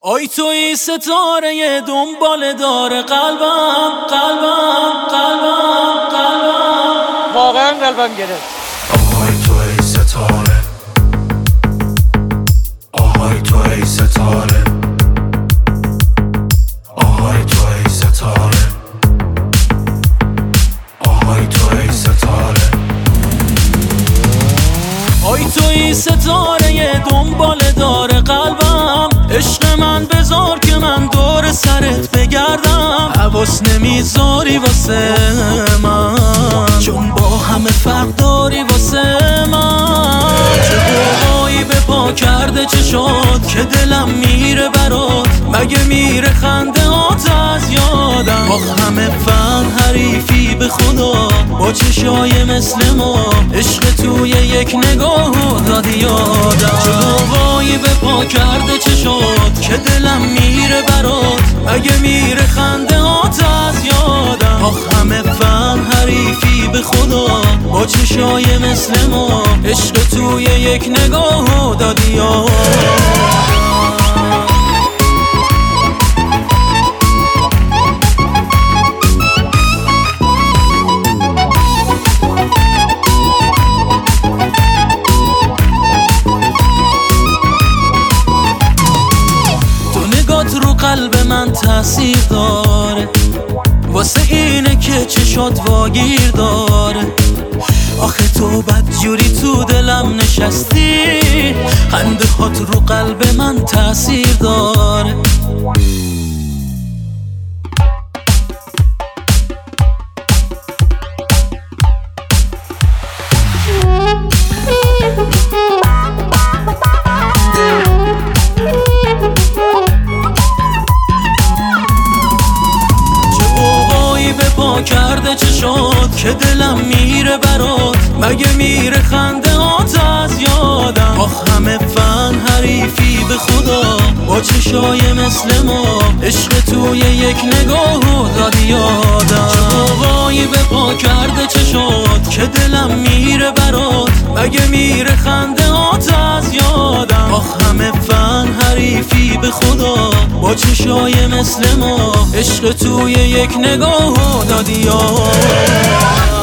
آی توی ستاره دنبال داره قلبم قلبم قلبم قلبم واقعا قلبم گرفت. آهای توی ستاره، آهای توی ستاره، آهای توی ستاره، آهای توی ستاره. آی توی ستاره دنبال داره قلبم، عشق من بذار که من دور سرت بگردم، حواس نمیذاری واسه من چون با همه فرق داری واسه من. چه قوقایی به پا کرده چه شد که دلم میره برات، مگه میره خنده هات از یادم. با همه فن حریفی به خدا، با چشای مثل ما عشق توی یک نگاه دادی یادم. چه قوقایی به پا کرده چه شد که دلم میره برات، مگه میره خنده هات از یادم. با همه فن حریفی به خدا، با چشای مثل ما عشق توی یک نگاه دادی یادم. رو قلب من تاثیر داره، واسه اینه که چشات واگیر داره. آخه تو بدجوری تو دلم نشستی، خنده هات رو قلب من تاثیر داره. کرده چه شد که دلم میره برات، مگه میره خنده هات از یادم. آخ همه فن حریفی به خدا، با چشای مثل ما عشق توی یک نگاه دادی یادم. چه قوقایی به پا کرده چه شد که دلم میره برات، مگه میره خنده هات از یادم. آخ همه فن حریفی به خدا، با چشای مثل ما عشق توی یک نگاه دادی یادم.